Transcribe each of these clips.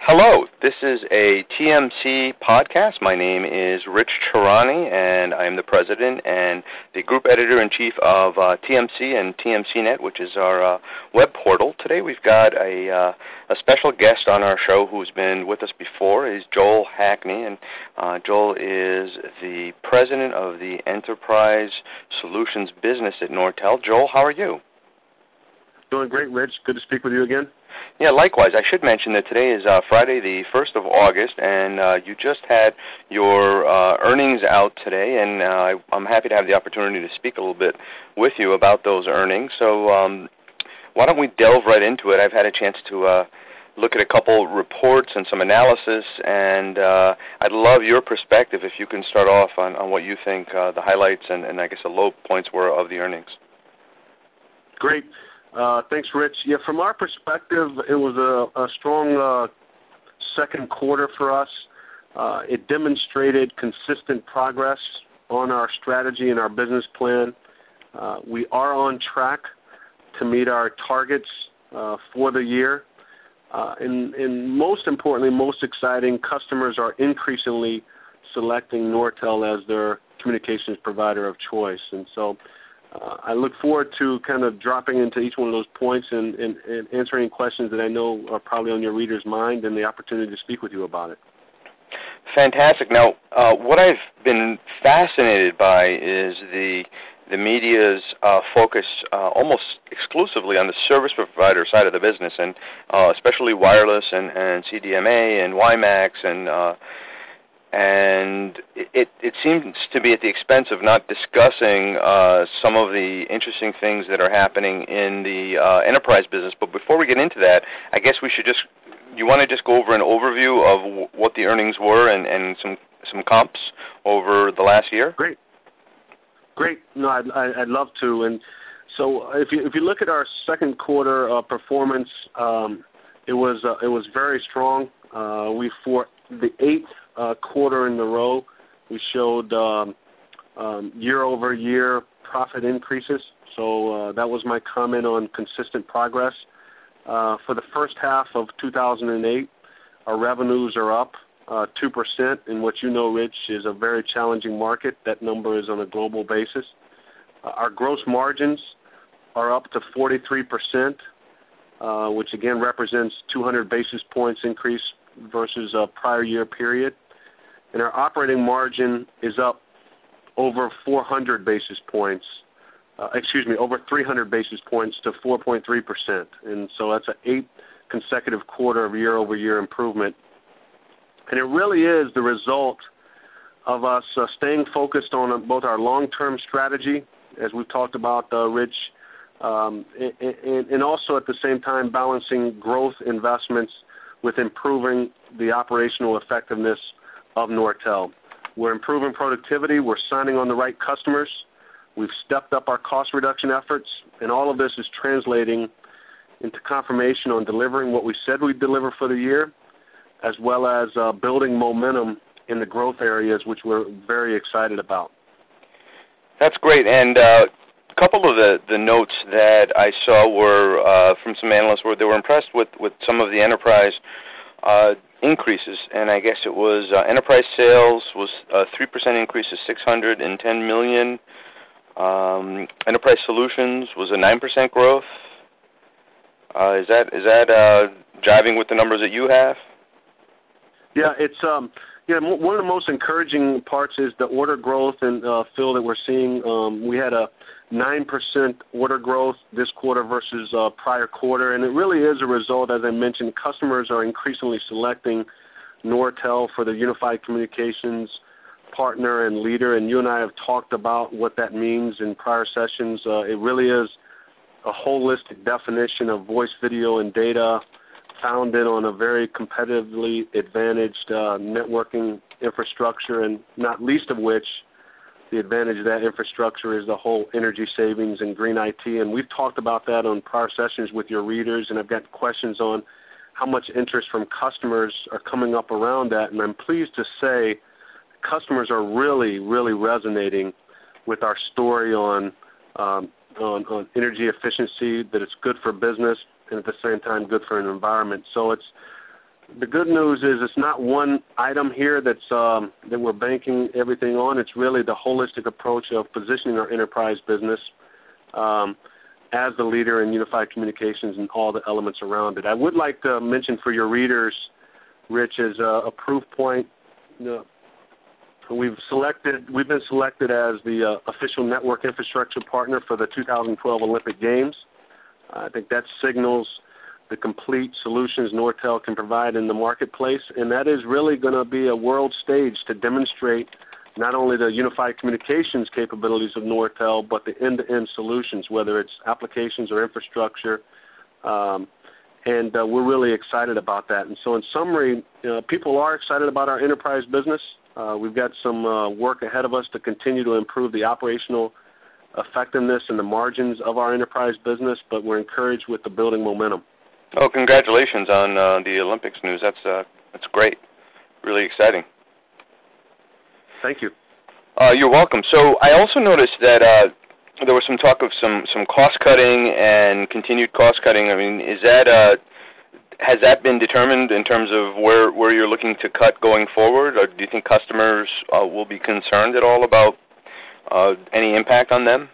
Hello, this is a TMC podcast. My name is Rich Charani, and I'm the president and the group editor-in-chief of TMC and TMCnet, which is our web portal. Today we've got a special guest on our show who's been with us before. Is Joel Hackney, and Joel is the president of the Enterprise Solutions business at Nortel. Joel, how are you? Doing great, Rich. Good to speak with you again. Yeah, likewise. I should mention that today is Friday, the 1st of August, and you just had your earnings out today, and I'm happy to have the opportunity to speak a little bit with you about those earnings. So why don't we delve right into it? I've had a chance to look at a couple reports and some analysis, and I'd love your perspective if you can start off on what you think the highlights and I guess the low points were of the earnings. Great. Thanks, Rich. Yeah, from our perspective, it was a strong second quarter for us. It demonstrated consistent progress on our strategy and our business plan. We are on track to meet our targets for the year. And most importantly, most exciting, customers are increasingly selecting Nortel as their communications provider of choice. And so I look forward to kind of dropping into each one of those points and answering questions that I know are probably on your reader's mind and the opportunity to speak with you about it. Fantastic. Now, what I've been fascinated by is the media's focus almost exclusively on the service provider side of the business, and especially wireless and CDMA and WiMAX and it seems to be at the expense of not discussing some of the interesting things that are happening in the enterprise business. But before we get into that, I guess we should you want to just go over an overview of what the earnings were and some comps over the last year? Great. No, I'd love to. And so if you look at our second quarter performance, it was very strong. For the eighth quarter in a row, we showed year-over-year profit increases. So that was my comment on consistent progress. For the first half of 2008, our revenues are up 2% in what you know, Rich, is a very challenging market. That number is on a global basis. Our gross margins are up to 43%, which again represents 200 basis points increase versus a prior year period. And our operating margin is up over 400 basis points, over 300 basis points to 4.3%. And so that's an 8th consecutive quarter of year-over-year improvement. And it really is the result of us staying focused on both our long-term strategy, as we've talked about, Rich, and also at the same time balancing growth investments with improving the operational effectiveness of Nortel. We're improving productivity. We're signing on the right customers. We've stepped up our cost reduction efforts, and all of this is translating into confirmation on delivering what we said we'd deliver for the year, as well as building momentum in the growth areas, which we're very excited about. That's great. And a couple of the notes that I saw were from some analysts where they were impressed with some of the enterprise increases, and I guess it was enterprise sales was a 3% increase to $610 million. Enterprise solutions was a 9% growth. Is that jiving with the numbers that you have? Yeah, it's one of the most encouraging parts is the order growth and Phil that we're seeing. We had a 9% order growth this quarter versus prior quarter, and it really is a result, as I mentioned, customers are increasingly selecting Nortel for the unified communications partner and leader, and you and I have talked about what that means in prior sessions. It really is a holistic definition of voice, video, and data founded on a very competitively advantaged networking infrastructure, and not least of which the advantage of that infrastructure is the whole energy savings and green IT. And we've talked about that on prior sessions with your readers, and I've got questions on how much interest from customers are coming up around that. And I'm pleased to say customers are really, really resonating with our story on energy efficiency, that it's good for business and at the same time good for an environment. So it's The good news is it's not one item here that we're banking everything on. It's really the holistic approach of positioning our enterprise business as the leader in unified communications and all the elements around it. I would like to mention for your readers, Rich, as a proof point, we've been selected as the official network infrastructure partner for the 2012 Olympic Games. I think that signals the complete solutions Nortel can provide in the marketplace, and that is really going to be a world stage to demonstrate not only the unified communications capabilities of Nortel, but the end-to-end solutions, whether it's applications or infrastructure, and we're really excited about that. And so in summary, people are excited about our enterprise business. We've got some work ahead of us to continue to improve the operational effectiveness and the margins of our enterprise business, but we're encouraged with the building momentum. Oh, congratulations on the Olympics news. That's great. Really exciting. Thank you. You're welcome. So I also noticed that there was some talk of some cost cutting and continued cost cutting. I mean, has that been determined in terms of where you're looking to cut going forward, or do you think customers will be concerned at all about any impact on them?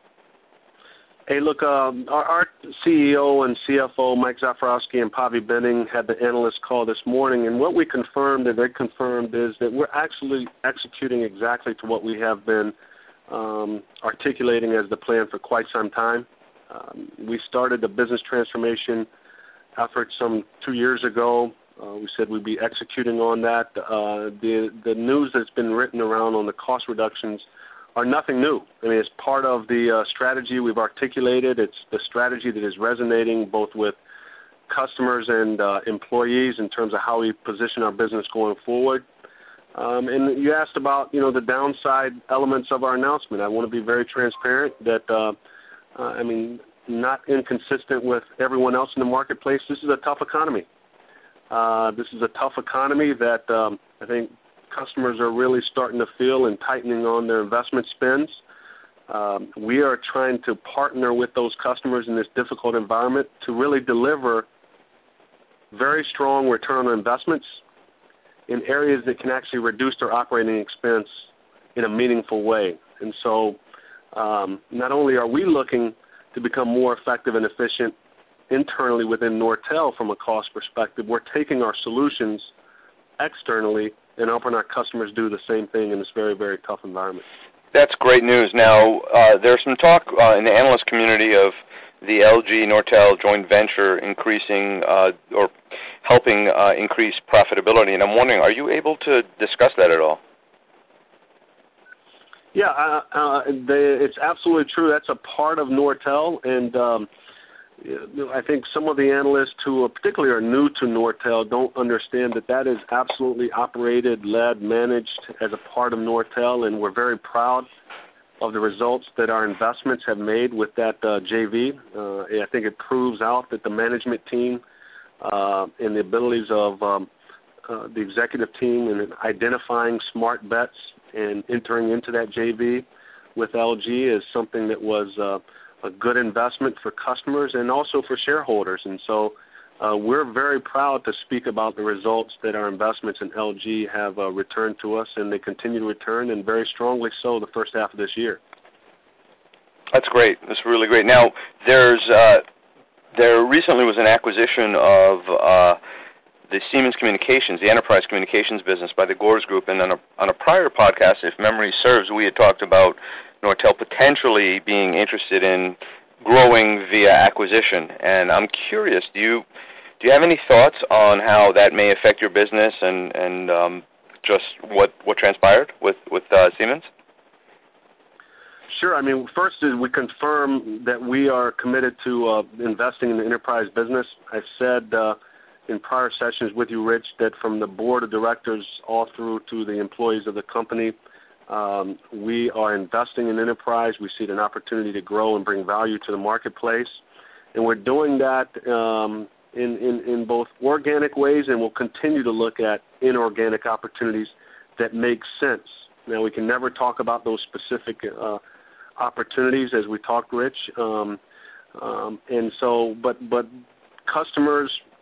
Hey, look, our CEO and CFO, Mike Zafrowski, and Pavi Benning had the analyst call this morning, and what we confirmed and they confirmed is that we're actually executing exactly to what we have been articulating as the plan for quite some time. We started the business transformation effort some 2 years ago. We said we'd be executing on that. The news that's been written around on the cost reductions are nothing new. I mean, it's part of the strategy we've articulated. It's the strategy that is resonating both with customers and employees in terms of how we position our business going forward. And you asked about, the downside elements of our announcement. I want to be very transparent that, not inconsistent with everyone else in the marketplace. This is a tough economy. This is a tough economy that I think customers are really starting to feel and tightening on their investment spends. We are trying to partner with those customers in this difficult environment to really deliver very strong return on investments in areas that can actually reduce their operating expense in a meaningful way. And so not only are we looking to become more effective and efficient internally within Nortel from a cost perspective, we're taking our solutions externally and helping our customers do the same thing in this very, very tough environment. That's great news. Now, there's some talk in the analyst community of the LG-Nortel joint venture increasing or helping increase profitability, and I'm wondering, are you able to discuss that at all? Yeah, it's absolutely true. That's a part of Nortel, and I think some of the analysts who particularly are new to Nortel don't understand that is absolutely operated, led, managed as a part of Nortel, and we're very proud of the results that our investments have made with that JV. I think it proves out that the management team and the abilities of the executive team in identifying smart bets and entering into that JV with LG is something that was a good investment for customers and also for shareholders. And so we're very proud to speak about the results that our investments in LG have returned to us, and they continue to return, and very strongly so the first half of this year. That's great. That's really great. Now, there recently was an acquisition of the Siemens Communications, the enterprise communications business, by the Gores Group, and on a prior podcast, if memory serves, we had talked about Nortel potentially being interested in growing via acquisition. And I'm curious, do you have any thoughts on how that may affect your business and just what transpired with Siemens? Sure. I mean, first is we confirm that we are committed to investing in the enterprise business. I've said in prior sessions with you, Rich, that from the board of directors all through to the employees of the company, we are investing in enterprise. We see an opportunity to grow and bring value to the marketplace. And we're doing that in both organic ways, and we'll continue to look at inorganic opportunities that make sense. Now, we can never talk about those specific opportunities as we talked, Rich. And so, but customers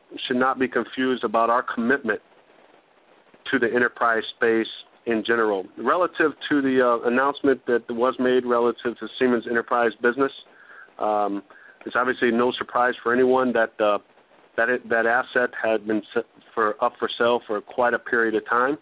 should not be confused about our commitment to the enterprise space in general. Relative to the announcement that was made relative to Siemens Enterprise Business, it's obviously no surprise for anyone that that asset had been up for sale for quite a period of time.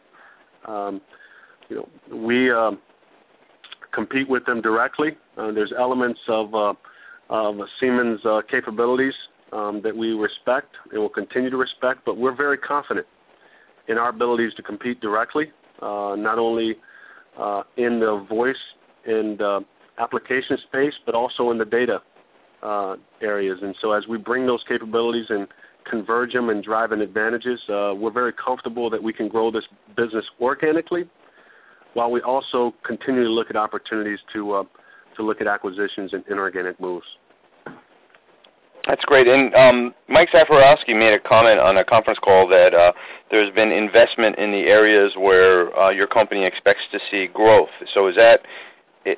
We compete with them directly. There's elements of Siemens capabilities that we respect and will continue to respect, but we're very confident in our abilities to compete directly, not only in the voice and application space, but also in the data areas. And so as we bring those capabilities and converge them and drive in advantages, we're very comfortable that we can grow this business organically, while we also continue to look at opportunities to look at acquisitions and inorganic moves. That's great. And Mike Zafrowski made a comment on a conference call that there's been investment in the areas where your company expects to see growth. So is it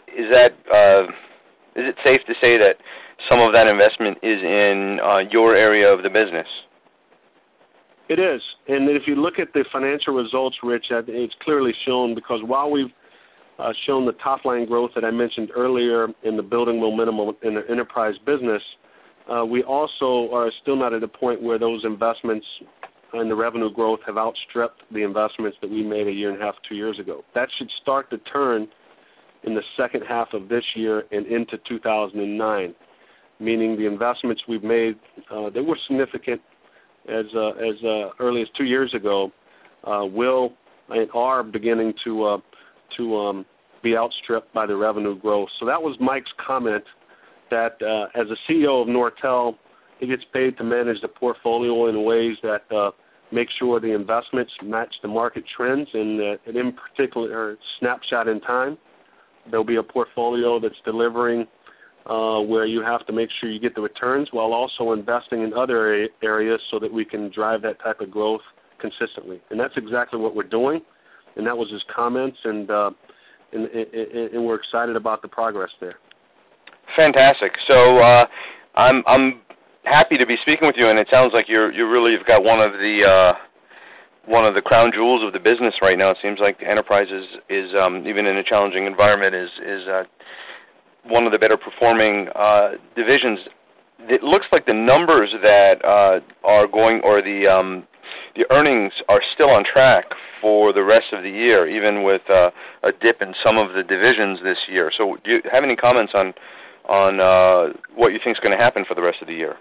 safe to say that some of that investment is in your area of the business? It is. And if you look at the financial results, Rich, it's clearly shown, because while we've shown the top-line growth that I mentioned earlier in the building momentum in the enterprise business, we also are still not at a point where those investments and the revenue growth have outstripped the investments that we made a year and a half, 2 years ago. That should start to turn in the second half of this year and into 2009, meaning the investments we've made that were significant as early as 2 years ago will and are beginning to be outstripped by the revenue growth. So that was Mike's comment, that as a CEO of Nortel, he gets paid to manage the portfolio in ways that make sure the investments match the market trends, and in particular, snapshot in time. There'll be a portfolio that's delivering where you have to make sure you get the returns while also investing in other areas so that we can drive that type of growth consistently. And that's exactly what we're doing, and that was his comments, and we're excited about the progress there. Fantastic. So I'm happy to be speaking with you, and it sounds like you really have got one of the crown jewels of the business right now. It seems like Enterprise is even in a challenging environment is one of the better performing divisions. It looks like the numbers that are going, or the earnings are still on track for the rest of the year, even with a dip in some of the divisions this year. So do you have any comments on what you think is going to happen for the rest of the year?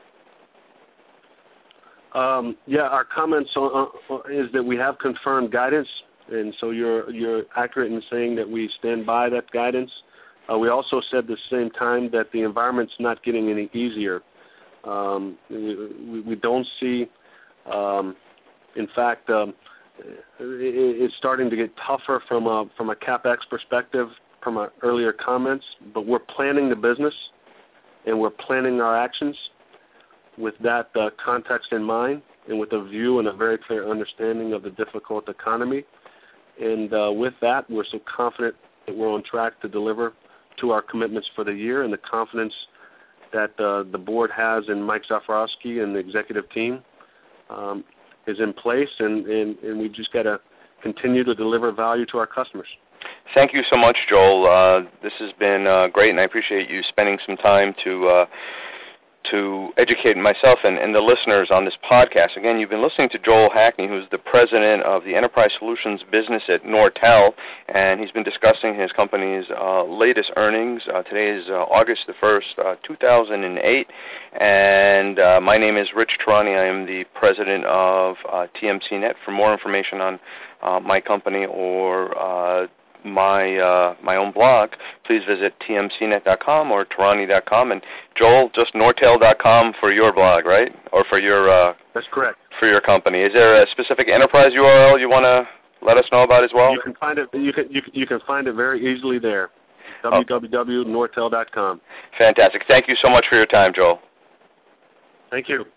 Our comments is that we have confirmed guidance, and so you're accurate in saying that we stand by that guidance. We also said at the same time that the environment's not getting any easier. We don't see, in fact, it's starting to get tougher from a CapEx perspective from our earlier comments, but we're planning the business and we're planning our actions with that context in mind, and with a view and a very clear understanding of the difficult economy. And with that, we're so confident that we're on track to deliver to our commitments for the year, and the confidence that the board has in Mike Zafrowski and the executive team is in place, and we just got to continue to deliver value to our customers. Thank you so much, Joel. This has been great, and I appreciate you spending some time to educate myself and the listeners on this podcast. Again, you've been listening to Joel Hackney, who's the president of the Enterprise Solutions business at Nortel, and he's been discussing his company's latest earnings. Today is August the 1st, 2008, and my name is Rich Tarani. I am the president of TMCnet. For more information on my company or my own blog, please visit tmcnet.com or tarani.com, and Joel, just nortel.com for your blog, right? Or for your that's correct. For your company. Is there a specific enterprise URL you want to let us know about as well? You can find it. You can find it very easily there. www.nortel.com. Fantastic. Thank you so much for your time, Joel. Thank you.